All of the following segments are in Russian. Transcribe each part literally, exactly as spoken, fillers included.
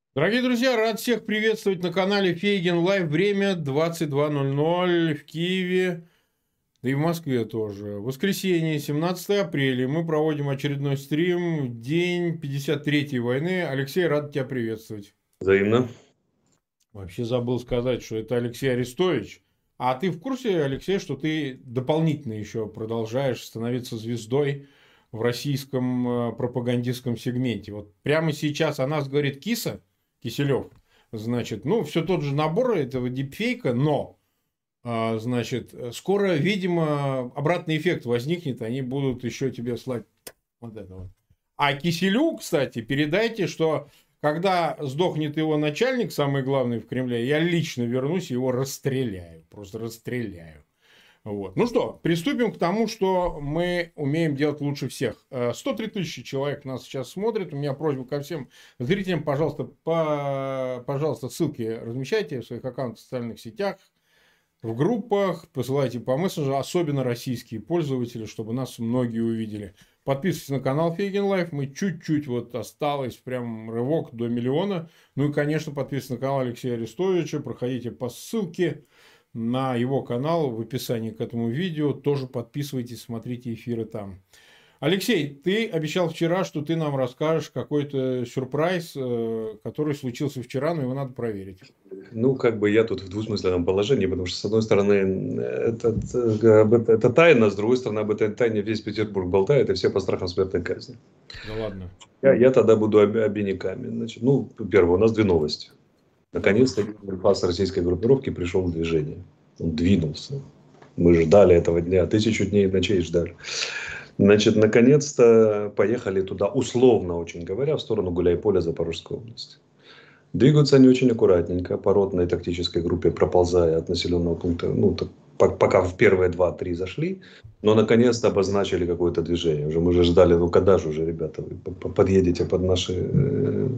Дорогие друзья, рад всех приветствовать на канале Фейген Лайв. Время двадцать два ноль ноль в Киеве, да и в Москве тоже. Воскресенье, семнадцатое апреля. Мы проводим очередной стрим. День пятьдесят третьей войны. Алексей, рад тебя приветствовать. Взаимно. Вообще забыл сказать, что это Алексей Арестович. А ты в курсе, Алексей, что ты дополнительно еще продолжаешь становиться звездой в российском э, пропагандистском сегменте? Вот прямо сейчас о нас говорит Киса, Киселев. Значит, ну, все тот же набор этого дипфейка, но, а, значит, скоро, видимо, обратный эффект возникнет, они будут еще тебе слать вот это вот. А Киселю, кстати, передайте, что когда сдохнет его начальник, самый главный в Кремле, я лично вернусь и его расстреляю. Просто расстреляю. Вот. Ну что, приступим к тому, что мы умеем делать лучше всех. сто три тысячи человек нас сейчас смотрит. У меня просьба ко всем зрителям, пожалуйста, по, пожалуйста, ссылки размещайте в своих аккаунтах в социальных сетях, в группах, посылайте по мессенджеру, особенно российские пользователи, чтобы нас многие увидели. Подписывайтесь на канал Фейген Лайф, мы чуть-чуть вот осталось, прям рывок до миллиона. Ну и, конечно, подписывайтесь на канал Алексея Арестовича, проходите по ссылке на его канал в описании к этому видео. Тоже подписывайтесь, смотрите эфиры там. Алексей, ты обещал вчера, что ты нам расскажешь какой-то сюрприз, который случился вчера, но его надо проверить. Ну, как бы я тут в двусмысленном положении, потому что, с одной стороны, это, это, это тайна, с другой стороны, об этой тайне весь Петербург болтает, и все по страхам смертной казни. Да ладно. Я, я тогда буду об, обиняками. Значит, ну, первое, у нас две новости. Наконец-то пас российской группировки пришел в движение. Он двинулся. Мы ждали этого дня, тысячу дней и ночей ждали. Значит, наконец-то поехали туда, условно очень говоря, в сторону Гуляйполя, Запорожской области. Двигаются они очень аккуратненько, по ротной тактической группе, проползая от населенного пункта, ну, так, пока в первые два-три зашли, но наконец-то обозначили какое-то движение. Уже мы же ждали, ну когда же уже, ребята, вы подъедете под наши... Э,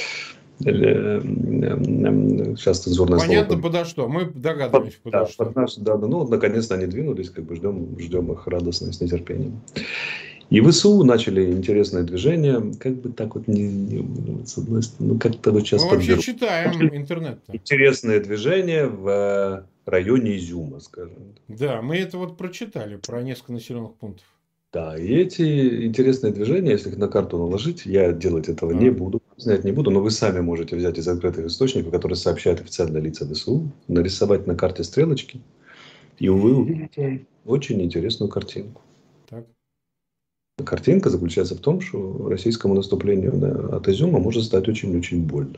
э, сейчас цензурное слово. Понятно, подо что. Мы догадываемся, Под, подо да, что. под наш, да, да, ну, вот наконец-то они двинулись, как бы ждем, ждем их радостно, с нетерпением. И ВСУ начали интересное движение, как бы так вот, не, не, с одной стороны, ну как-то вот сейчас Мы вообще подберу. читаем интернет-то. Интересное движение в районе Изюма, скажем. Да, мы это вот прочитали про несколько населенных пунктов. Да, и эти интересные движения, если их на карту наложить, я делать этого не Так. буду, знать не буду, но вы сами можете взять из открытых источников, которые сообщают официальные лица ВСУ, нарисовать на карте стрелочки, и вы увидите очень интересную картинку. Так. Картинка заключается в том, что российскому наступлению на, от Изюма может стать очень-очень больно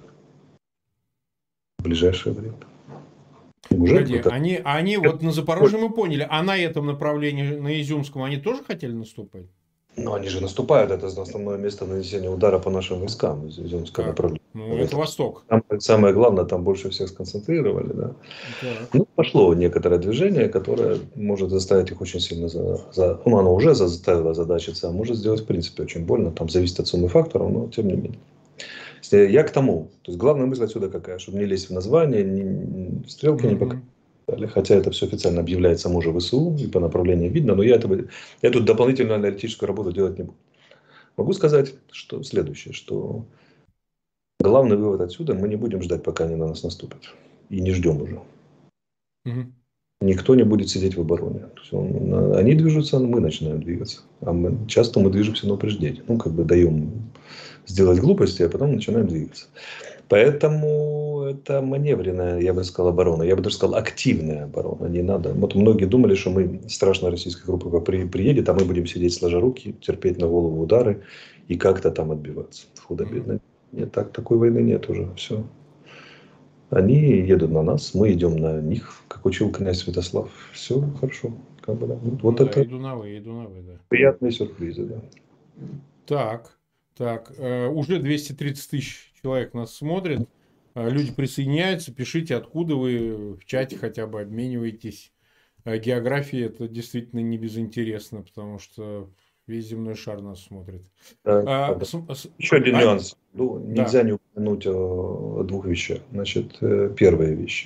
в ближайшее время. Уже Погоди, это... они, они вот на Запорожье мы поняли, а на этом направлении, на Изюмском, они тоже хотели наступать? Но они же наступают, это основное место нанесения удара по нашим войскам из Изюмского Так. направления. Ну, это Восток. Там, самое главное, там больше всех сконцентрировали. Да. Так. Ну, пошло некоторое движение, которое может заставить их очень сильно... За, за, ну, оно уже заставило задачиться, а может сделать, в принципе, очень больно. Там зависит от суммы факторов, но тем не менее. Я к тому. То есть, главная мысль отсюда какая? Чтобы не лезть в название, ни, стрелки не показывать. Хотя это все официально объявляет само же ВСУ, и по направлению видно, но я, этого, я тут дополнительную аналитическую работу делать не буду. Могу сказать, что следующее, что главный вывод отсюда: мы не будем ждать, пока они на нас наступят. И не ждем уже. Угу. Никто не будет сидеть в обороне. То есть он, они движутся, мы начинаем двигаться. А мы, часто мы движемся на упреждение. Ну, как бы даем сделать глупости, а потом начинаем двигаться. Поэтому это маневренная, я бы сказал, оборона. Я бы даже сказал, активная оборона. Не надо. Вот многие думали, что мы, страшная российская группа при, приедет, а мы будем сидеть сложа руки, терпеть на голову удары и как-то там отбиваться. Худо-бедно. Нет, так, такой войны нет уже. Все. Они едут на нас, мы идем на них, как учил князь Святослав. Все хорошо. Как бы, да. Вот Ну, это да, иду на вы, иду на вы, да. приятные сюрпризы. Да. Так, так, э, уже двести тридцать тысяч человек нас смотрят. Э, люди присоединяются, пишите, откуда вы, в чате хотя бы обмениваетесь. Э, география это действительно не безинтересно, потому что весь земной шар нас смотрит. Да, А, да. с, с, Еще один а, нюанс. Ну, нельзя да. не упомянуть о, о двух вещах. Значит, первая вещь.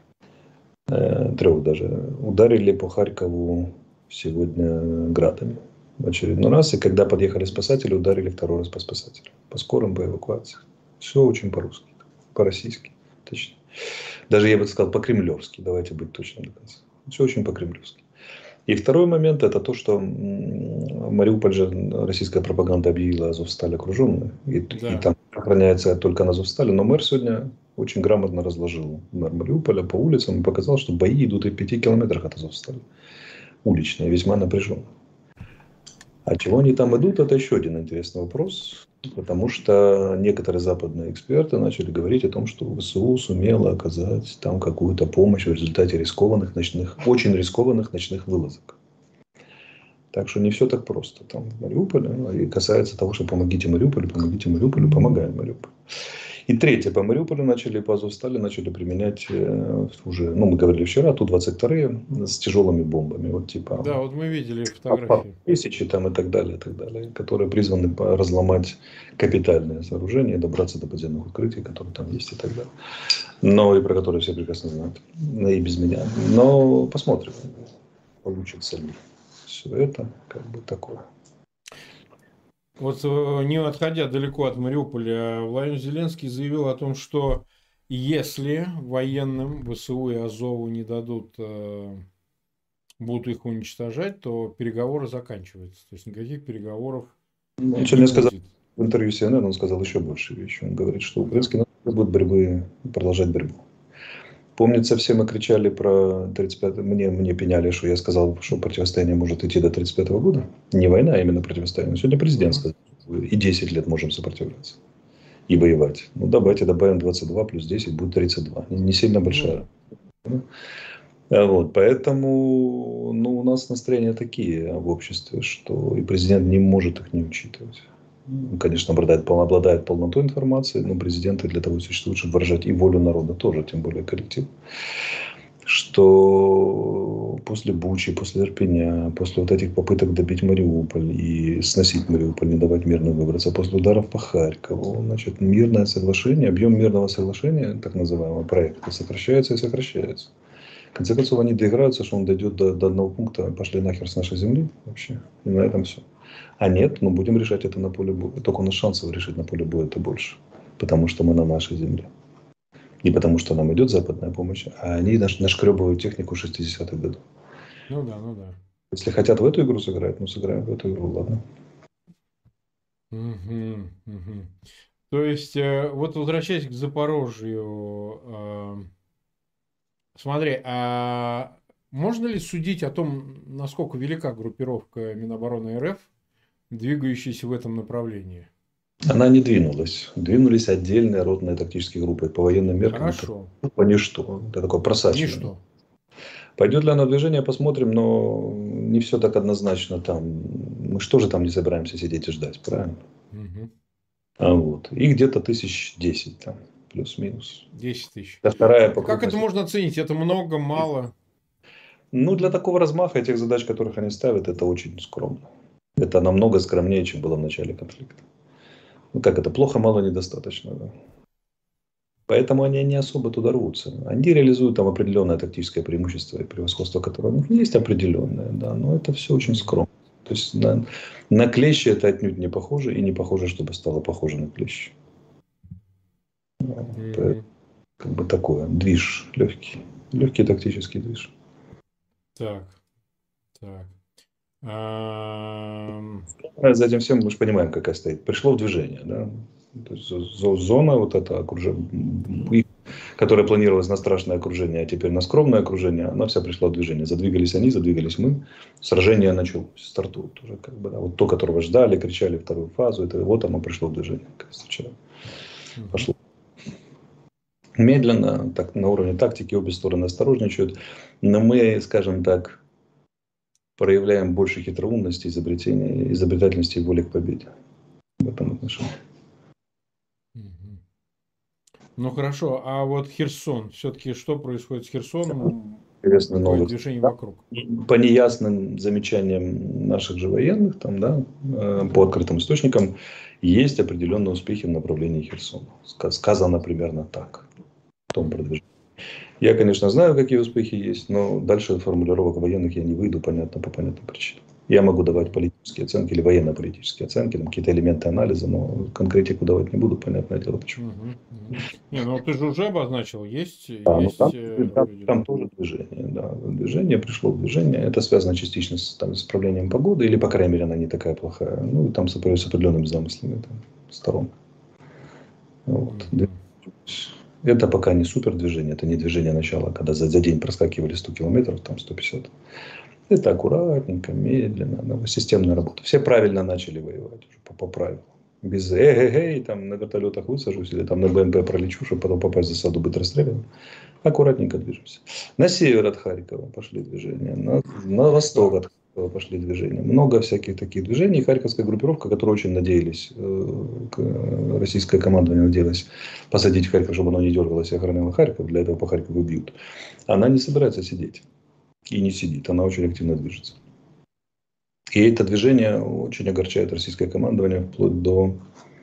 Да. Трех даже. Ударили по Харькову сегодня градами в очередной раз. И когда подъехали спасатели, ударили второй раз по спасателям. По скорым, по эвакуации. Все очень по-русски. по-российски, точнее. Даже я бы сказал по-кремлевски, давайте быть точным до конца. Все очень по-кремлевски. И второй момент это то, что Мариуполь же российская пропаганда объявила Азовсталь окруженной. И, Да. и там охраняется только на Азовстале. Но мэр сегодня очень грамотно разложил, мэр Мариуполя, по улицам и показал, что бои идут и в пяти километрах от Азовсталя. Уличные, весьма напряженные. А чего они там идут, это еще один интересный вопрос. Потому что некоторые западные эксперты начали говорить о том, что ВСУ сумела оказать там какую-то помощь в результате рискованных ночных, очень рискованных ночных вылазок. Так что не все так просто там в Мариуполе. И касается того, что помогите Мариуполю, помогите Мариуполю, помогаем Мариуполю. И третье, по Мариуполю начали, по Азовстали начали применять э, уже, ну мы говорили вчера, Ту двадцать два с тяжелыми бомбами. Вот типа Да, вот мы видели фотографии. Тысячи там и так далее, и так далее, которые призваны разломать капитальные сооружения и добраться до подземных укрытий, которые там есть и так далее. Но и про которые все прекрасно знают. И без меня. Но посмотрим, получится ли все это, как бы такое. Вот не отходя далеко от Мариуполя, Владимир Зеленский заявил о том, что если военным ВСУ и Азову не дадут, будут их уничтожать, то переговоры заканчиваются. То есть никаких переговоров Он не сегодня будет. сказал в интервью Си Эн Эн, он сказал еще больше вещи. Он говорит, что украинский народ будет борьбы, продолжать борьбу. Помнится, все мы кричали про тридцать пятый, мне, мне пеняли, что я сказал, что противостояние может идти до тридцать пятого года. Не война, а именно противостояние. Сегодня президент сказал, что и десять лет можем сопротивляться. И воевать. Ну, давайте добавим двадцать два плюс десять, будет тридцать два. Не сильно большая. Mm. Вот, поэтому ну, у нас настроения такие в обществе, что и президент не может их не учитывать. Он, конечно, обладает, обладает полнотой информации, но президенты для того и существуют, чтобы выражать и волю народа тоже, тем более коллектив. Что после Бучи, после Ирпеня, после вот этих попыток добить Мариуполь и сносить Мариуполь, не давать мирно выбраться, после ударов по Харькову, значит, мирное соглашение, объем мирного соглашения, так называемого проекта, сокращается и сокращается. В конце концов, они доиграются, что он дойдет до, до одного пункта, пошли нахер с нашей земли вообще, и на этом все. А нет, мы будем решать это на поле боя. Только у нас шансов решить на поле боя это больше, потому что мы на нашей земле. Не потому что нам идет западная помощь, а они наш, нашкребывают технику шестидесятых годов. Ну да, ну да. Если хотят в эту игру сыграть, ну сыграем в эту игру, ладно. Угу, угу. То есть, вот возвращаясь к Запорожью, э, смотри, а можно ли судить о том, насколько велика группировка Минобороны РФ, двигающаяся в этом направлении? Она не двинулась. Двинулись отдельные ротные тактические группы по военным меркам. Хорошо. Это, по ничто. Это такое просачивание. Ничто. Пойдет ли оно движение, посмотрим, но не все так однозначно там. Мы что же там не собираемся сидеть и ждать, правильно? Угу. А вот. И где-то тысяч десять там, плюс-минус. десять тысяч. Это вторая Как покупка. это можно оценить? Это много, мало? Ну, для такого размаха этих задач, которых они ставят, это очень скромно. Это намного скромнее, чем было в начале конфликта. Ну, как это? Плохо, мало, недостаточно. Да? Поэтому они не особо туда рвутся. Они реализуют там определенное тактическое преимущество и превосходство, которое у них есть определенное, да, но это все очень скромно. То есть на, на клещи это отнюдь не похоже, и не похоже, чтобы стало похоже на клещи. Mm-hmm. Как бы такое, движ легкий. Легкий тактический движ. Так, так. За этим всем мы же понимаем, какая стоит. Пришло в движение, да. То есть зона, вот это окружение, которая планировалась на страшное окружение, а теперь на скромное окружение, она вся пришла в движение. Задвигались они, задвигались мы. Сражение началось, стартует уже. Как бы, да. Вот то, которого ждали, кричали вторую фазу, это вот оно пришло в движение. Как вчера. Пошло. Медленно, так, на уровне тактики, обе стороны осторожничают. Но мы, скажем так, проявляем больше хитроумности, изобретения, изобретательности и воли к победе в этом отношении. Ну хорошо, а вот Херсон, все-таки что происходит с Херсоном? Интересная Какое новость. движение вокруг? По неясным замечаниям наших же военных, там, да, по открытым источникам, есть определенные успехи в направлении Херсона. Сказано примерно так. В том продвижении. Я, конечно, знаю, какие успехи есть, но дальше формулировок военных я не выйду, понятно, по понятным причинам. Я могу давать политические оценки или военно-политические оценки, там какие-то элементы анализа, но конкретику давать не буду, понятное дело, почему. Угу, угу. Не, ну ты же уже обозначил, есть, Да, ну есть там, э, там, люди. там тоже движение, да, движение пришло в движение, это связано частично с, там, с управлением погоды, или, по крайней мере, она не такая плохая, ну, и там с, с определенными замыслами там, сторон. Вот. Угу. Это пока не супер движение, это не движение начала, когда за, за день проскакивали сто километров, там сто пятьдесят. Это аккуратненько, медленно, системная работа. Все правильно начали воевать уже по, по правилам. Без эй-эй-эй, там на вертолетах высажусь или там на БМП пролечу, чтобы потом попасть в засаду, быть расстрелянным. Аккуратненько движемся. На север от Харькова пошли движения, на, на восток от Харькова пошли движения. Много всяких таких движений. Харьковская группировка, которую очень надеялись, э, российское командование надеялось посадить в Харьков, чтобы оно не дергалось и охраняло Харьков, для этого по Харькову бьют. Она не собирается сидеть. И не сидит, она очень активно движется. И это движение очень огорчает российское командование вплоть до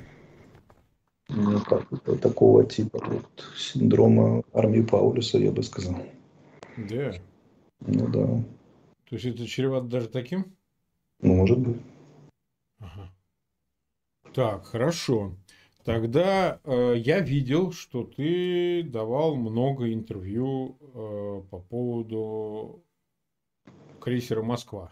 ну, как, такого типа вот, синдрома армии Паулюса, я бы сказал. Да. Ну да. То есть это чревато даже таким? Ну, может быть. Ага. Так, хорошо. Тогда э, я видел, что ты давал много интервью э, по поводу крейсера «Москва».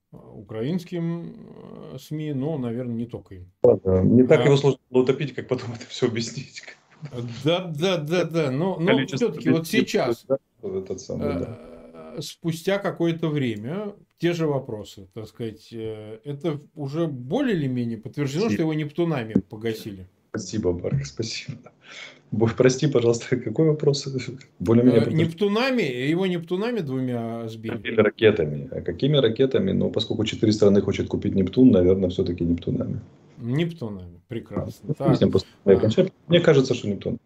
Украинским э, СМИ, но, наверное, не только им. Ладно, не так А, его сложно было утопить, как потом это все объяснить. да, да, да, да. Но, но Количество все-таки вот людей, сейчас, да, этот самый, да. э, спустя какое-то время, те же вопросы, так сказать, э, это уже более или менее подтверждено, что его нептунами погасили. Спасибо, Марк, спасибо. Бог, прости, пожалуйста, какой вопрос? Более-менее Э, подтвержден. Нептунами, его нептунами двумя сбили. Какими ракетами? А какими ракетами? Ну, поскольку четыре страны хочет купить Нептун, наверное, все-таки Нептунами. Нептунами, прекрасно. Ну, Так. выясним после окончания. Мне кажется, что Нептун.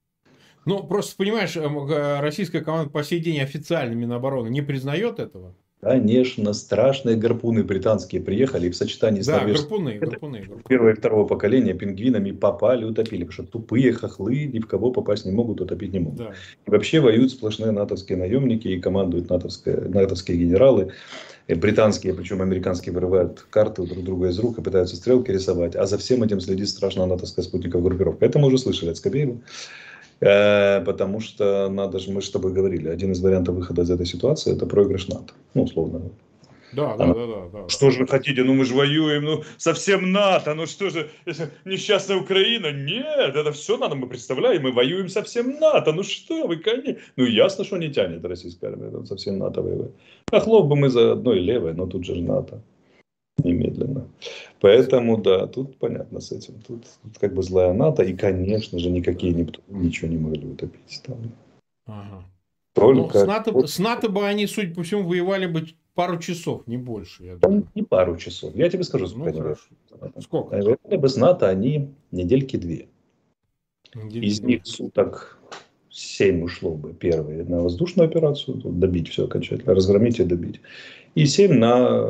Ну, просто, понимаешь, э, российская команда по сей день официально Минобороны не признает этого. Конечно, страшные гарпуны британские приехали и в сочетании с Да, норвежскими гарпуны, ракетами гарпуны, гарпуны. первого и второго поколения пингвинами попали, утопили. Потому что тупые хохлы ни в кого попасть не могут, утопить не могут. Да. И вообще воюют сплошные натовские наемники и командуют натовские, натовские генералы. И британские, причем американские, вырывают карты друг друга из рук и пытаются стрелки рисовать. А за всем этим следит страшная натовская спутниковая группировка. Это мы уже слышали от Скобеева. Э, потому что надо же, мы же с тобой говорили, один из вариантов выхода из этой ситуации — это проигрыш НАТО. Ну, условно. Да, да, Она... да, да, да. Что же вы хотите? Ну мы же воюем, ну совсем НАТО, ну что же, несчастная Украина? Нет, это все надо, мы представляем, мы воюем со всем НАТО, ну что вы, конечно. Ну ясно, что не тянет российская армия, там совсем НАТО воевает. Хохлов бы мы за одной левой, но тут же НАТО. Немедленно. Поэтому, да, тут понятно с этим. Тут, тут как бы злая НАТО, и, конечно же, никакие Нептуны ничего не могли утопить там. Ага. Только... Ну, с НАТО, с НАТО бы они, судя по всему, воевали бы пару часов, не больше, я думаю. Не пару часов. Я тебе скажу, ну, хорошо. Сколько? Воевали бы с НАТО они недельки две. Недельки Из две. них суток семь ушло бы первые на воздушную операцию, добить все окончательно, разгромить и добить. И семь на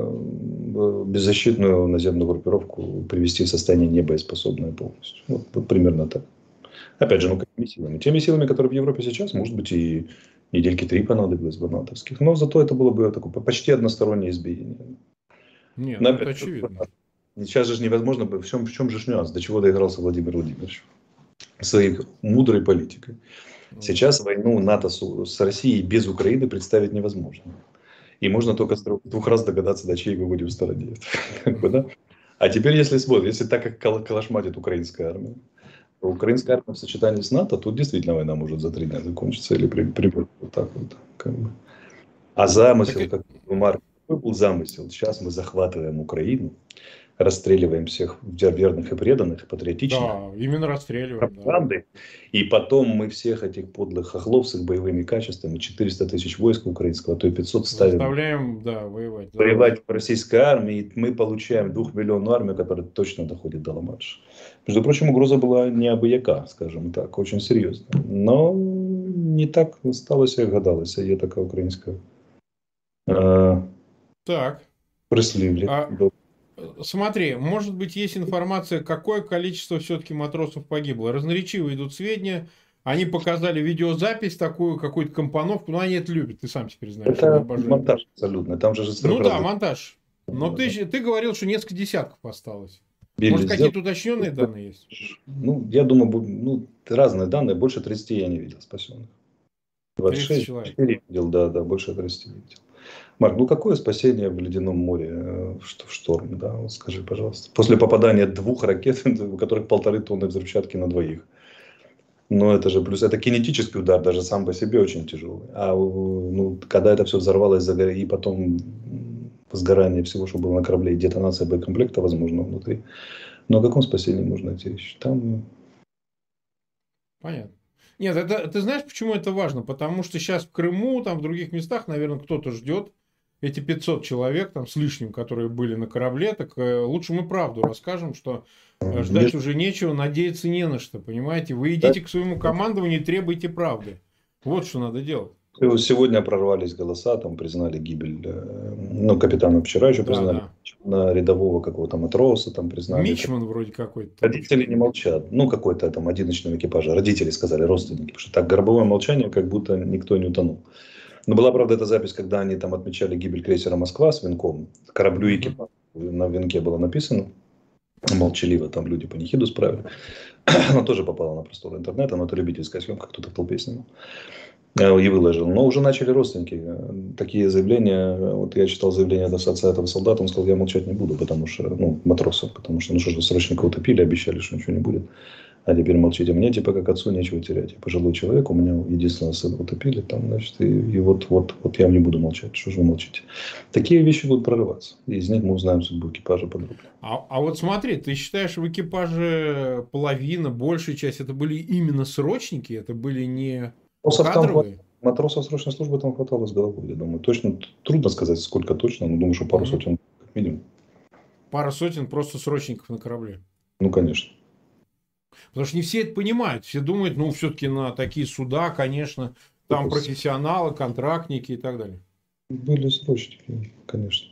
беззащитную наземную группировку привести в состояние небоеспособное полностью. Вот, вот примерно так. Опять же, ну какими силами? Теми силами, которые в Европе сейчас, может быть, и недельки три понадобилось бы натовских. Но зато это было бы такое почти одностороннее избиение. Нет, ну это очевидно. Сейчас же невозможно, в чем, в чем же нюанс, до чего доигрался Владимир Владимирович своей мудрой политикой. Сейчас войну НАТО с Россией без Украины представить невозможно. И можно только с двух раз догадаться, до чьей вы будете в стороне. Как бы, да? А теперь, если смотреть, если так как калашматит украинская армия, то украинская армия в сочетании с НАТО, тут действительно война может за три дня закончиться или примерно вот так вот. Как бы. А замысел, как Марк, какой был замысел? Сейчас мы захватываем Украину, расстреливаем всех верных и преданных, патриотичных. Да, именно расстреливаем. Да. И потом мы всех этих подлых хохлов с их боевыми качествами, четыреста тысяч войск украинского, а то и пятьсот ставим. Заставляем, да, воевать. Воевать в российской армии, и мы получаем двухмиллионную армию, которая точно доходит до Ла-Манша. Между прочим, угроза была не абы-яка, скажем так, очень серьезная. Но не так сталося, як гадалося. Є така українська э, так. прислів'я. А... Смотри, может быть, есть информация, какое количество все-таки матросов погибло. Разноречивые идут сведения. Они показали видеозапись такую, какую-то компоновку. Но они это любят, ты сам теперь знаешь. Это монтаж абсолютно. Там же ну да, монтаж. Но ты, же- ты говорил, что несколько десятков осталось. Били Может, сделали. какие-то уточненные данные есть? Ну, я думаю, бу- ну, разные данные, больше тридцати я не видел спасенных. двадцать тридцать шесть, человек. четыре видел, да, да, больше тридцати не видел. Марк, ну какое спасение в ледяном море э, в ш- в шторм, да, вот скажи, пожалуйста. После попадания двух ракет, у которых полторы тонны взрывчатки на двоих. Но это же плюс, это кинетический удар, даже сам по себе очень тяжелый. А у- ну, когда это все взорвалось, загор- и потом м, сгорание всего, что было на корабле, и детонация боекомплекта, возможно, внутри. Но о каком спасении можно идти речь? Там Понятно. Нет, это, ты знаешь, почему это важно? Потому что сейчас в Крыму, там в других местах, наверное, кто-то ждет эти пятьсот человек там с лишним, которые были на корабле. Так э, лучше мы правду расскажем, что э, ждать если уже нечего, надеяться не на что, понимаете? Вы идите к своему командованию и требуйте правды. Вот что надо делать. сегодня прорвались голоса, там признали гибель, э, ну, капитана вчера еще Да, признали, да. на рядового какого-то матроса там признали. Мичман вроде какой-то там Родители что-то. не молчат. Ну, какой-то там один член экипажа. Родители сказали, родственники. Потому что так гробовое молчание, как будто никто не утонул. Но была, правда, эта запись, когда они там отмечали гибель крейсера «Москва» с венком. Кораблю Мгм. экипаж. На венке было написано. Молчаливо там люди панихиду справили. Она тоже попала на просторы интернета, но это любительская съемка, кто-то в толпе снимал. Э, И выложил. Но уже начали родственники. э, Такие заявления. Вот я читал заявление от отца этого солдата. Он сказал, я молчать не буду, потому что, ну, матросов, потому что, ну что же, срочника утопили, обещали, что ничего не будет. А теперь молчите. Мне, типа, как отцу нечего терять. Я пожилой человек, у меня единственного сына утопили, там, значит, и, и вот, вот, вот я не буду молчать. Что же вы молчите? Такие вещи будут прорываться. И из них мы узнаем судьбу экипажа подробно. А, а вот смотри, ты считаешь, в экипаже половина, большая часть, это были именно срочники, это были не Матросов там хват- кадровые? матросов срочной службы там хватало с головой, я думаю. Точно, трудно сказать, сколько точно, но думаю, что пару Мгм. сотен как минимум. Пара сотен просто срочников на корабле. Ну, конечно. Потому что не все это понимают. Все думают, ну, все-таки на такие суда, конечно, там профессионалы, контрактники и так далее. Были срочники, конечно.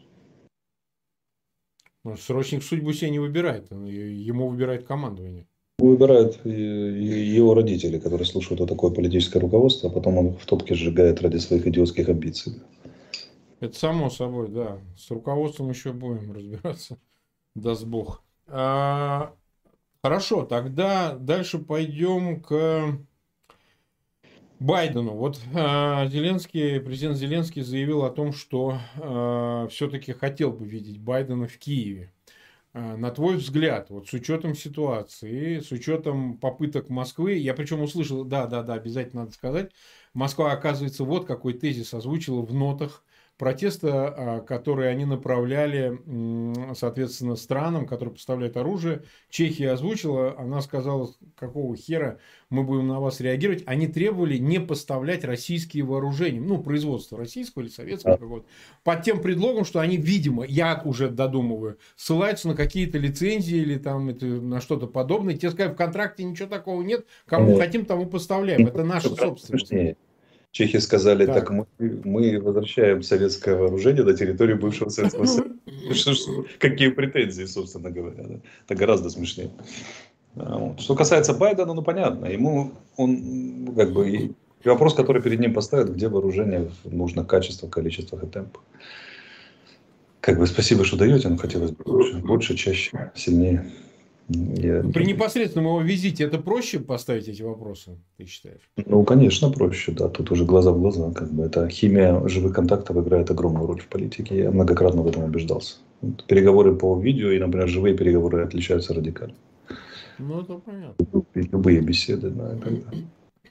Но срочник судьбу себе не выбирает. он- Ему выбирает командование. Выбирают и- и- его родители, которые слушают вот такое политическое руководство, а потом он в топке сжигает ради своих идиотских амбиций. Это само собой, да. С руководством еще будем разбираться. Даст Бог. А, хорошо, тогда дальше пойдем к Байдену. Вот э, Зеленский, президент Зеленский заявил о том, что э, все-таки хотел бы видеть Байдена в Киеве. Э, на твой взгляд, вот с учетом ситуации, с учетом попыток Москвы, я причем услышал, да, да, да, обязательно надо сказать, Москва, оказывается, вот какой тезис озвучила в нотах протеста, э, которые они направляли, м, соответственно, странам, которые поставляют оружие. Чехия озвучила, она сказала, какого хера мы будем на вас реагировать. Они требовали не поставлять российские вооружения, ну, производство российского или советского А, какого-то, под тем предлогом, что они, видимо, я уже додумываю, ссылаются на какие-то лицензии или там это, на что-то подобное. Те сказали, в контракте ничего такого нет, кому конечно. хотим, тому поставляем. Это наша Гораздо собственность. смешнее. Чехи сказали, так Так. мы, мы возвращаем советское вооружение на территорию бывшего Советского Союза. Что ж, какие претензии, собственно говоря. Да? Это гораздо смешнее. А, вот. Что касается Байдена, ну понятно, ему он как бы и вопрос, который перед ним поставят, где вооружение нужно качество, количество и темп. Как бы спасибо, что даете, но хотелось бы больше, больше, чаще, сильнее. Я, При непосредственном его визите это проще поставить эти вопросы, ты считаешь? ну, конечно, проще, да. Тут уже глаза в глаза. Как бы это химия живых контактов играет огромную роль в политике. Я многократно в этом убеждался. Вот переговоры по видео и, например, живые переговоры отличаются радикально. Ну, это понятно. Любые беседы, да, и так далее.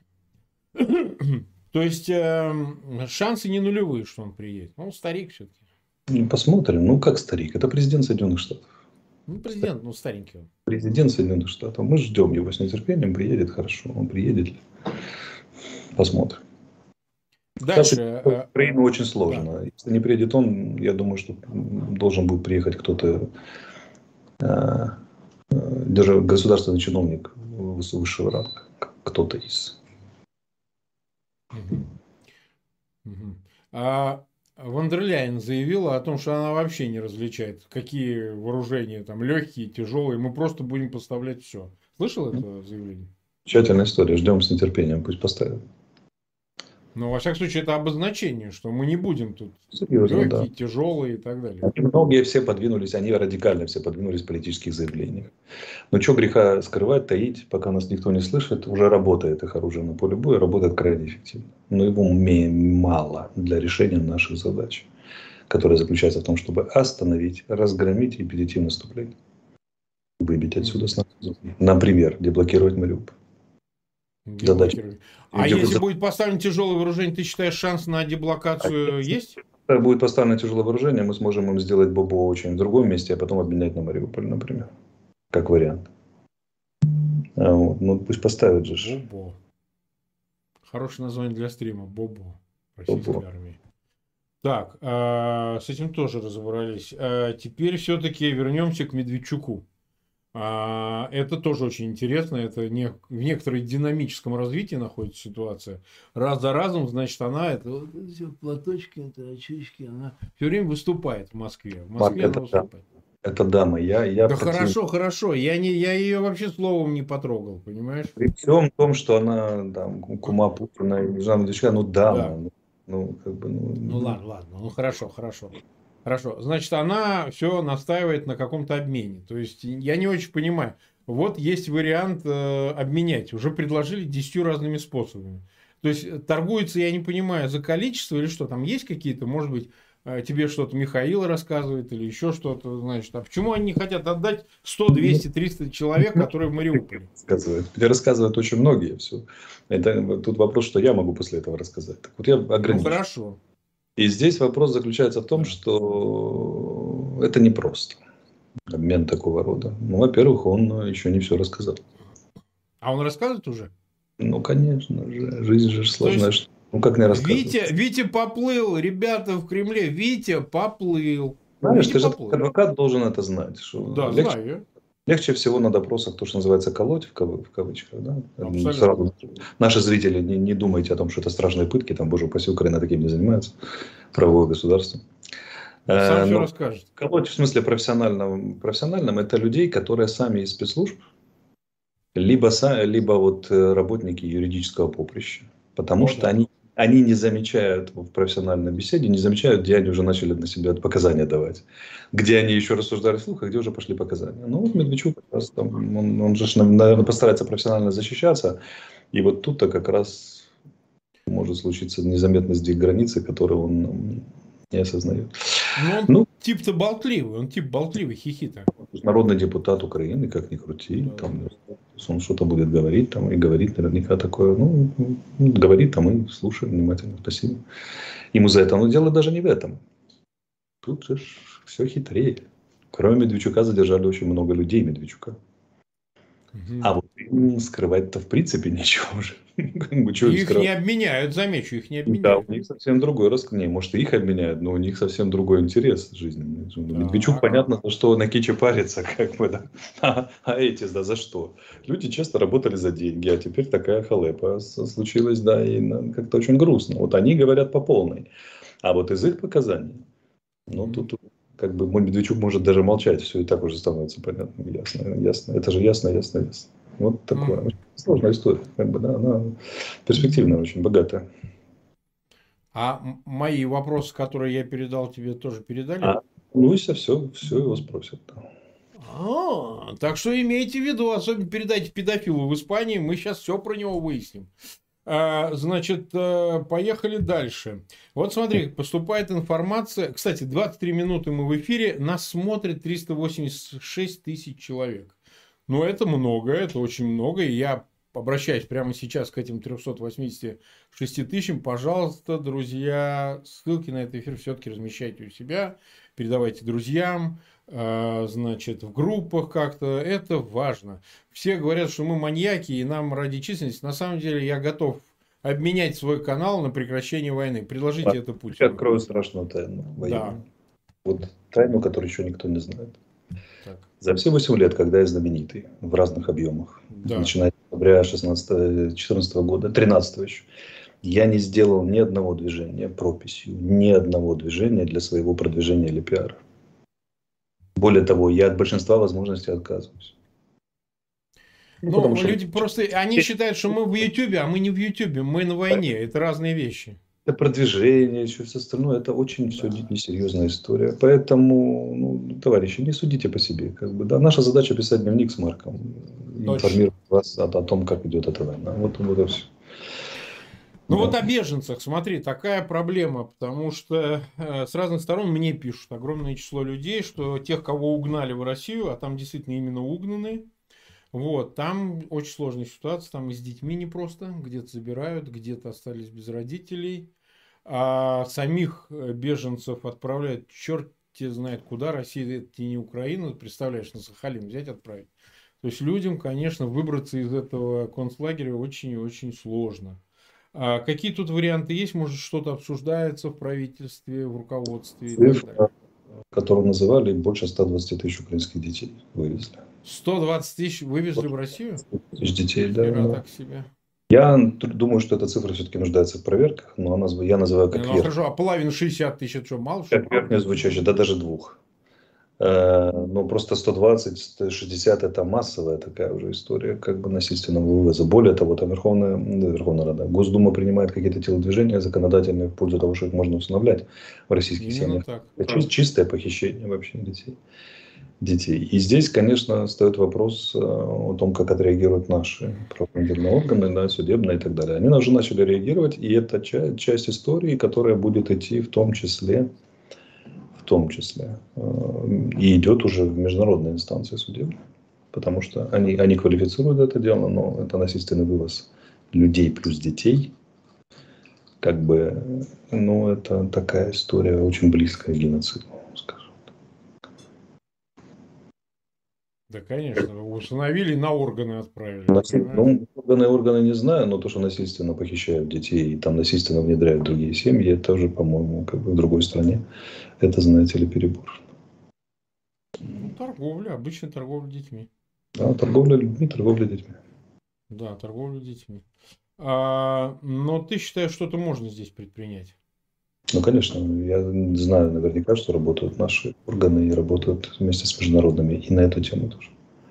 То есть, э, шансы не нулевые, что он приедет. Ну, старик все-таки. Ну, посмотрим. Ну, как старик? Это президент Соединенных Штатов. Ну, президент, ну, старенький он. Президент Соединенных Штатов. Мы ждем его с нетерпением. Приедет хорошо. Он приедет. Посмотрим. Дальше. Сейчас э, Украина очень да. сложно. Если не приедет он, я думаю, что должен будет приехать кто-то, э, э, держа- государственный чиновник выс- высшего ранга. Кто-то из. Мгм. Мгм. А Ван дер Ляйен заявила о том, что она вообще не различает, какие вооружения, там, легкие, тяжелые. Мы просто будем поставлять все. Слышал Ну, это заявление? тщательная история. Ждем с нетерпением. Пусть поставят. Ну, во всяком случае, это обозначение, что мы не будем тут Серьезно, да. легкие, тяжелые и так далее. Они многие все подвинулись, они радикально все подвинулись в политических заявлениях. Но что греха скрывать, таить, пока нас никто не слышит, уже работает их оружие на поле боя, работает крайне эффективно. Но его мало для решения наших задач, которая заключается в том, чтобы остановить, разгромить и перейти в наступление. Выбить отсюда с нашей земли. Например, деблокировать Мариуполь. Задача. А если будет поставлено тяжелое вооружение, ты считаешь, шанс на деблокацию есть? Когда будет поставлено тяжелое вооружение, мы сможем им сделать БОБО очень в другом месте, а потом обменять на Мариуполь, например. Как вариант. А вот. Ну, пусть поставят же. БОБО. Хорошее название для стрима. БОБО. Российской БОБО. армии. Так, э, с этим тоже разобрались. Э, теперь все-таки вернемся к Медведчуку. Э, это тоже очень интересно. Это не, в некотором динамическом развитии находится ситуация. Раз за разом, значит, она, это вот, все платочки, это очечки, она все время выступает в Москве. В Москве Марк, она это, выступает. Это дама. Я, я Да против... хорошо, хорошо. Я, не, я ее вообще словом не потрогал, понимаешь? При всем том, что она там, кума Путина и Жана Медведчука, ну дама. Да. Ну, ну, как бы, ну, Ну ладно, ладно, ну хорошо, хорошо. Хорошо. Значит, она все настаивает на каком-то обмене. То есть, я не очень понимаю. Вот есть вариант э, обменять. Уже предложили десятью разными способами. То есть, торгуется, я не понимаю, за количество или что? Там есть какие-то, может быть, э, тебе что-то Михаил рассказывает или еще что-то, значит. А почему они не хотят отдать сто, двести, триста человек, которые в Мариуполе? Рассказывают. Мне рассказывают очень многие. Все. Это, тут вопрос, что я могу после этого рассказать. Так вот я ограничу. Ну, хорошо. И здесь вопрос заключается в том, Да. что это непросто. Обмен такого рода. Ну, во-первых, он еще не все рассказал. А он рассказывает уже? Ну, конечно же. Жизнь же сложная. есть, Ну, как не рассказывать? Витя, Витя поплыл, ребята в Кремле. Витя поплыл. Знаешь, Витя ты же поплыл. как адвокат должен это знать. Что Да, легче, знаю. легче всего на допросах то, что называется колоть, в, кав... в кавычках. Да? Абсолютно. Сразу. Наши зрители, не, не думайте о том, что это страшные пытки. Там, боже упаси, Украина таким не занимается. Правовое государство. Сам э, все но расскажет. колоть в смысле профессиональном, профессиональном это людей, которые сами из спецслужб, либо, либо вот работники юридического поприща. Потому О, что да. они, они не замечают в профессиональной беседе, не замечают, где они уже начали на себя показания давать. Где они еще рассуждали вслух, а где уже пошли показания. Ну, вот Медведчук, как раз там, он, он же, наверное, постарается профессионально защищаться. И вот тут-то как раз может случиться незаметный сдвиг границы, который он не осознает. Ну, он ну, тип-то болтливый, он тип болтливый, хихита. Народный депутат Украины, как ни крути, да. Там, он что-то будет говорить, там, и говорит наверняка такое, ну, говорит, там, и слушаем внимательно, спасибо. Ему за это, но дело даже не в этом. Тут же все хитрее. Кроме Медведчука задержали очень много людей Медведчука. Угу. А вот скрывать-то в принципе ничего уже. Их не обменяют, замечу, их не обменяют. Да, у них совсем другой расклад. Не, может, и их обменяют, но у них совсем другой интерес жизненный. Так. Медведчук, понятно, за что на киче парится, как бы, да. А, а эти, да, за что? Люди часто работали за деньги, а теперь такая халепа случилась, да, и как-то очень грустно. Вот они говорят по полной. А вот из их показаний, ну, mm-hmm. тут как бы мой Медведчук может даже молчать, все и так уже становится понятно, ясно, ясно. Это же ясно, ясно, ясно. Вот такое. Mm. Сложная история. Как бы, да, она перспективная, очень богатая. А мои вопросы, которые я передал тебе, тоже передали? А, ну, если все, все его спросят. Да. А, так что имейте в виду, особенно передайте педофилу в Испании, мы сейчас все про него выясним. А, значит, поехали дальше. Вот смотри, поступает информация. Кстати, двадцать три минуты мы в эфире, нас смотрит триста восемьдесят шесть тысяч человек. Ну, это много, это очень много. И я обращаюсь прямо сейчас к этим трёмстам восьмидесяти шести тысячам. Пожалуйста, друзья, ссылки на этот эфир все-таки размещайте у себя. Передавайте друзьям, значит, в группах как-то. Это важно. Все говорят, что мы маньяки, и нам ради численности. На самом деле, я готов обменять свой канал на прекращение войны. Предложите а, это Путину. Я открою страшную тайну. Да. Вот тайну, которую еще никто не знает. Так. За все восемь лет, когда я знаменитый в разных объемах, да. начиная с октября шестнадцатого-четырнадцатого года, тринадцатого еще, я не сделал ни одного движения прописью, ни одного движения для своего продвижения или пиара. Более того, я от большинства возможностей отказываюсь. Ну, потому Ну, что люди просто, они считают, что мы в Ютубе, а мы не в Ютубе, мы на войне. Это разные вещи. это продвижение, еще все остальное, это очень все Да. несерьезная история. Поэтому, ну, товарищи, не судите по себе. Как бы, да. Наша задача писать дневник с Марком, Точно. информировать вас о, о том, как идет эта война. Вот, вот и все. Ну Да. вот о беженцах, смотри, такая проблема, потому что э, с разных сторон мне пишут огромное число людей, что тех, кого угнали в Россию, а там действительно именно угнаны, вот, там очень сложная ситуация, там и с детьми непросто, где-то забирают, где-то остались без родителей, а самих э, беженцев отправляют черт знает куда, Россия это не Украина, представляешь, на Сахалин взять отправить. То есть людям, конечно, выбраться из этого концлагеря очень и очень сложно. А какие тут варианты есть? Может, что-то обсуждается в правительстве, в руководстве и так Цифра, далее? которую называли, больше ста двадцати тысяч украинских детей вывезли. сто двадцать тысяч вывезли в Россию? Тысяч детей, да, Хера да. так себе. Я думаю, что эта цифра все-таки нуждается в проверках, но она, я называю Не, как ну а верх. хорошо, а половина шестьдесят тысяч, это что, мало что ли? Как верхнее звучащее, да даже двух. Э, Но просто сто двадцать, сто шестьдесят это массовая такая уже история как бы насильственного вывоза. Более того, там Верховная, да, Верховная Рада, Госдума принимает какие-то телодвижения законодательные в пользу того, что их можно усыновлять в российских Именно семьях. так. Это чис- чистое похищение вообще детей. детей. И здесь, конечно, встает вопрос э, о том, как отреагируют наши правоохранительные органы, да, судебные и так далее. Они уже начали реагировать, и это часть, часть истории, которая будет идти в том числе, в том числе, э, и идет уже в международные инстанции судебные. Потому что они, они квалифицируют это дело, но это насильственный вывоз людей плюс детей. Как бы, ну, это такая история очень близкая к геноциду, скажем. Да, конечно. Установили, на органы отправили, Насиль- понимаешь? Ну, органы, органы не знаю, но то, что насильственно похищают детей и там насильственно внедряют в другие семьи, это уже, по-моему, как бы в другой стране. Это, знаете ли, перебор. Ну, торговля, обычная торговля детьми. Да, торговля людьми, торговля детьми. Да, торговля детьми. А, но ты считаешь, что-то можно здесь предпринять? Ну, конечно, я знаю наверняка, что работают наши органы и работают вместе с международными и на эту тему тоже.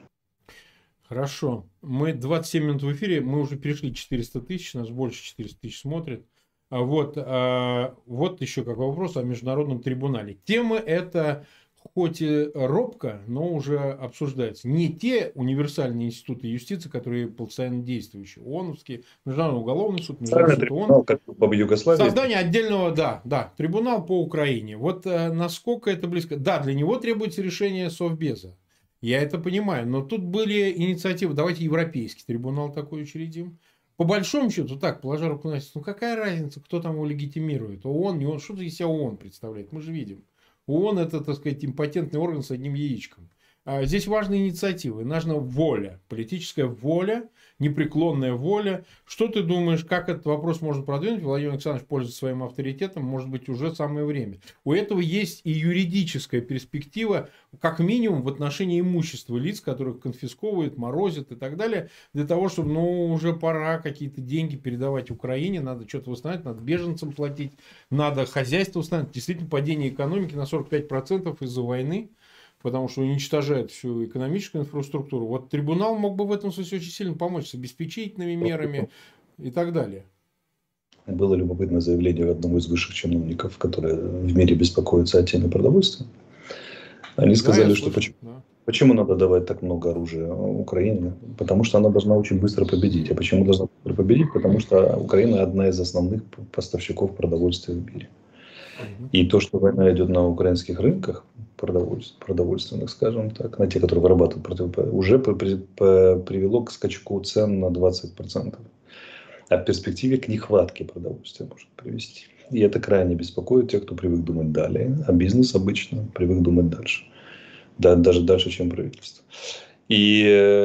Хорошо. Мы двадцать семь минут в эфире, мы уже перешли четыреста тысяч, нас больше четыреста тысяч смотрит. А вот, а, вот еще какой вопрос о международном трибунале. Тема эта хоть и робко, но уже обсуждается. Не те универсальные институты юстиции, которые постоянно действующие. ООНовские, Международный уголовный суд, Международный Специальный суд ООН. трибунал, как в Югославии. Создание отдельного, да, да, трибунал по Украине. Вот э, насколько это близко. Да, для него требуется решение Совбеза. Я это понимаю. Но тут были инициативы. Давайте европейский трибунал такой учредим. По большому счету, так, положа руку на сердце, ну какая разница, кто там его легитимирует? ООН, не ООН. Что из себя ООН представляет? Мы же видим. ООН это, так сказать, импотентный орган с одним яичком. А здесь важны инициативы. Нужна воля, политическая воля, непреклонная воля. Что ты думаешь, как этот вопрос можно продвинуть? Владимир Александрович пользуется своим авторитетом, может быть, уже самое время. У этого есть и юридическая перспектива, как минимум, в отношении имущества лиц, которых конфисковывают, морозят и так далее, для того, чтобы, ну, уже пора какие-то деньги передавать Украине, надо что-то восстанавливать, надо беженцам платить, надо хозяйство восстанавливать. Действительно, падение экономики на сорок пять процентов из-за войны, потому что уничтожает всю экономическую инфраструктуру. Вот трибунал мог бы в этом смысле очень сильно помочь с обеспечительными мерами и так далее. Было любопытное заявление одного из высших чиновников, которые в мире беспокоятся о теме продовольствия. Они сказали, Да, что слышал, почему, да. почему надо давать так много оружия Украине? Потому что она должна очень быстро победить. А почему должна быстро победить? Потому что Украина одна из основных поставщиков продовольствия в мире. Угу. И то, что война идет на украинских рынках продовольственных, скажем так, на те, которые вырабатывают против, уже привело к скачку цен на двадцать процентов. А в перспективе к нехватке продовольствия может привести. И это крайне беспокоит тех, кто привык думать далее. А бизнес обычно привык думать дальше. Да, даже дальше, чем правительство. И,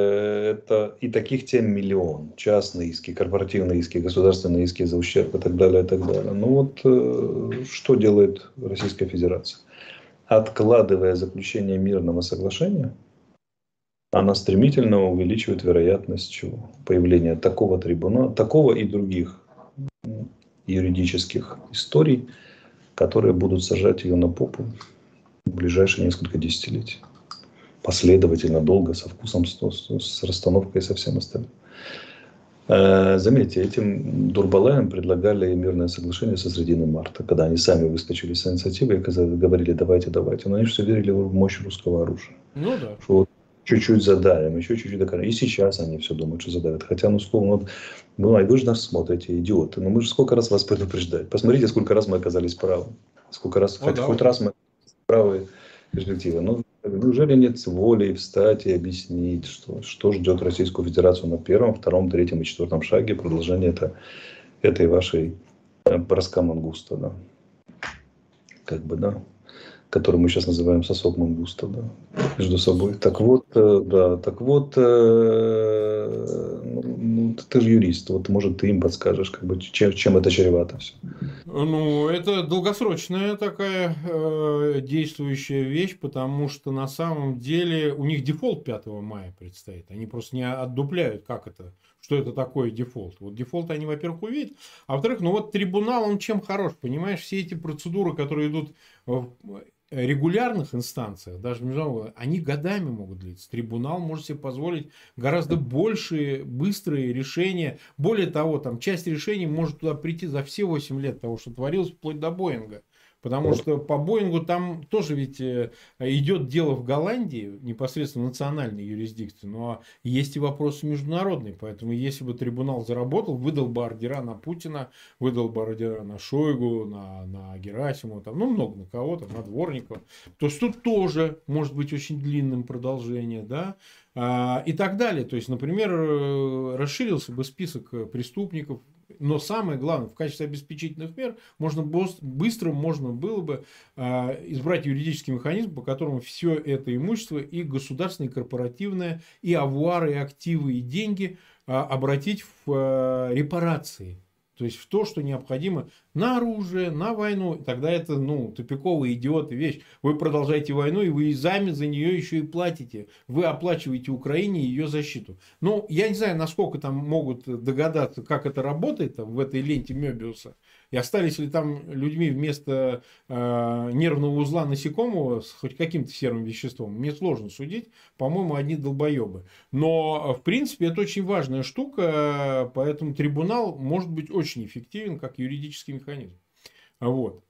это, и таких тем миллион. Частные иски, корпоративные иски, государственные иски за ущерб и так далее. И так далее. Ну вот что делает Российская Федерация? Откладывая заключение мирного соглашения, она стремительно увеличивает вероятность чего? Появления такого трибунала, такого и других юридических историй, которые будут сажать ее на попу в ближайшие несколько десятилетий. последовательно, долго, со вкусом, с, с расстановкой и со всем остальным. Заметьте, этим дурбалаям предлагали мирное соглашение со середины марта, когда они сами выскочили с инициативой и говорили давайте, давайте. Но они все верили в мощь русского оружия. Ну да. Что вот чуть-чуть задавим, еще чуть-чуть докажем. И сейчас они все думают, что задавят. Хотя, ну, словно, вот, ну, вы же нас смотрите, идиоты. Но мы же сколько раз вас предупреждали. Посмотрите, сколько раз мы оказались правы. Сколько раз, О, хоть, да, хоть раз мы правы перспективы. Ну, неужели нет воли встать и объяснить, что, что ждет Российскую Федерацию на первом, втором, третьем и четвертом шаге продолжения это, этой вашей броска мангуста, да? Как бы, да? Который мы сейчас называем сосок мангуста, да, между собой. Так вот, да, так вот, ну, ты же юрист, вот, может, ты им подскажешь, как бы, чем, чем это чревато все. Ну, это долгосрочная такая э, действующая вещь, потому что на самом деле у них дефолт пятого мая предстоит. Они просто не отдупляют, как это, что это такое дефолт. Вот дефолт они, во-первых, увидят, а во-вторых, ну вот трибунал, он чем хорош, понимаешь, все эти процедуры, которые идут в регулярных инстанциях, даже международных, они годами могут длиться. Трибунал может себе позволить гораздо большие, быстрые решения. Более того, там часть решений может туда прийти за все восемь лет того, что творилось, вплоть до Боинга. Потому что по Боингу там тоже ведь идет дело в Голландии, непосредственно национальной юрисдикции, но есть и вопросы международные. Поэтому если бы трибунал заработал, выдал бы ордера на Путина, выдал бы ордера на Шойгу, на, на Герасимова, там, ну много на кого-то, на Дворникова, то есть тут тоже может быть очень длинным продолжение, да, а, и так далее. То есть, например, расширился бы список преступников. Но самое главное, в качестве обеспечительных мер можно быстро можно было бы э, избрать юридический механизм, по которому все это имущество, и государственное, и корпоративное, и авуары, и активы, и деньги э, обратить в э, репарации. То есть в то, что необходимо на оружие, на войну. Тогда это, ну, тупиковая идиоты вещь. Вы продолжаете войну, и вы сами за нее еще и платите. Вы оплачиваете Украине ее защиту. Ну, я не знаю, насколько там могут догадаться, как это работает там, в этой ленте Мёбиуса. И остались ли там людьми вместо э, нервного узла насекомого с хоть каким-то серым веществом. Мне сложно судить. По-моему, одни долбоебы. Но, в принципе, это очень важная штука. Поэтому трибунал может быть очень эффективен как юридический механизм. Вот.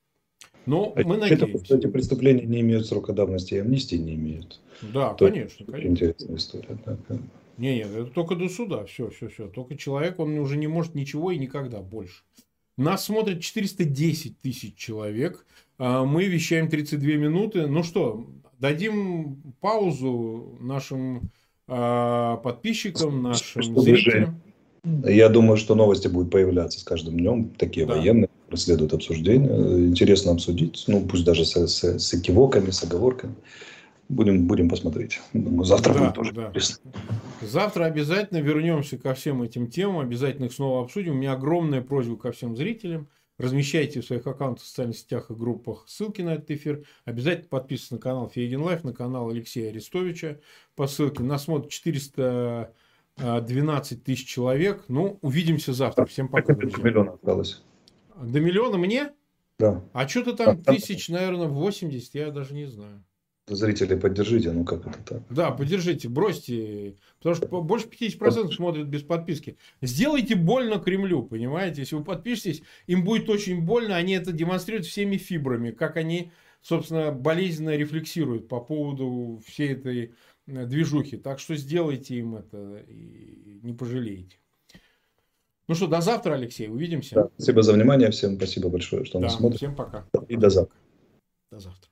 Но а мы это, надеемся. Эти преступления не имеют срока давности, и амнистии не имеют. Да, То конечно. конечно. Интересная история. Да, да. Не, нет, это только до суда. Все, все, все. Только человек, он уже не может ничего и никогда больше. Нас смотрят четыреста десять тысяч человек. Мы вещаем тридцать две минуты. Ну что, дадим паузу нашим подписчикам, нашим Что зрителям. Я думаю, что новости будут появляться с каждым днем. Такие да. военные, следует обсуждение. Интересно обсудить. Ну, пусть даже с, с, с экивоками, с оговорками. Будем, будем посмотреть. Думаю, завтра да, будет тоже да. интересно. Завтра обязательно вернемся ко всем этим темам. Обязательно их снова обсудим. У меня огромная просьба ко всем зрителям. Размещайте в своих аккаунтах в социальных сетях и группах ссылки на этот эфир. Обязательно подписывайтесь на канал Фейгин Лайф, на канал Алексея Арестовича по ссылке. Нас смотрит четыреста двенадцать тысяч человек. Ну, увидимся завтра. Всем пока. До миллиона осталось. До миллиона мне? Да. А что-то там тысяч, наверное, восемьдесят, я даже не знаю. Зрители, поддержите, ну как это так? Да, поддержите, бросьте. Потому что больше пятьдесят процентов смотрят без подписки. Сделайте больно Кремлю, понимаете? Если вы подпишетесь, им будет очень больно. Они это демонстрируют всеми фибрами. Как они, собственно, болезненно рефлексируют по поводу всей этой движухи. Так что сделайте им это и не пожалеете. Ну что, до завтра, Алексей. Увидимся. Да, спасибо за внимание. Всем спасибо большое, что да, нас смотрят. Всем пока. И до завтра. До завтра.